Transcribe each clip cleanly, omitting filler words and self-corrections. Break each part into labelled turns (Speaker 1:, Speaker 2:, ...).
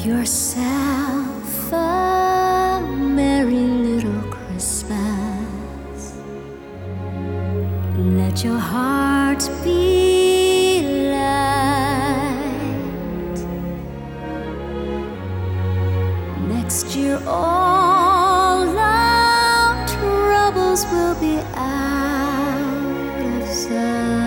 Speaker 1: yourself a merry little Christmas. Let your heart be light. Next year all our troubles will be out of sight.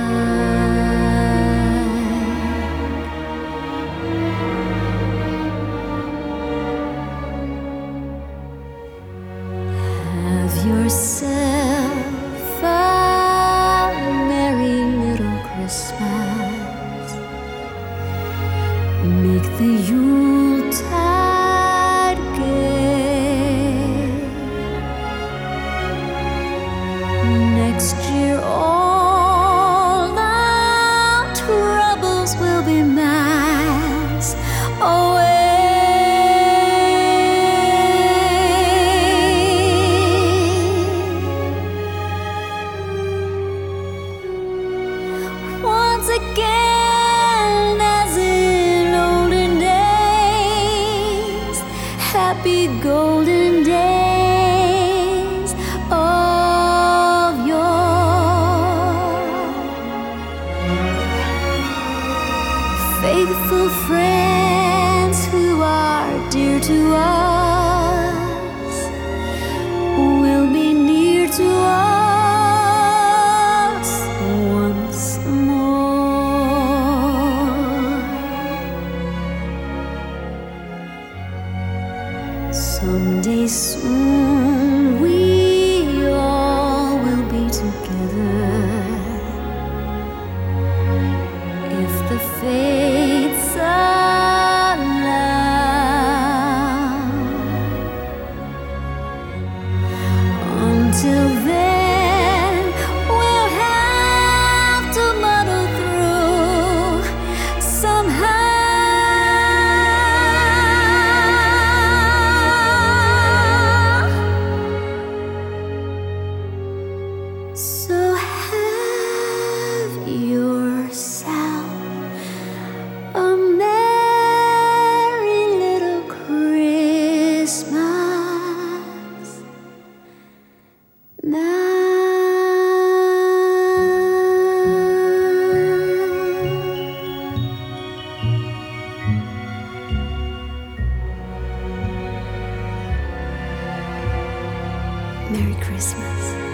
Speaker 1: Yourself a merry little Christmas. Make the Yuletide gay. Next year all our troubles will be miles away. Once again, as in olden days, happy golden days of yore. Faithful friends who are dear to us will be near to us. Someday soon we all will be together, if the fates allow. Until then we'll have to muddle through somehow. So have yourself a merry little Christmas now. Merry Christmas.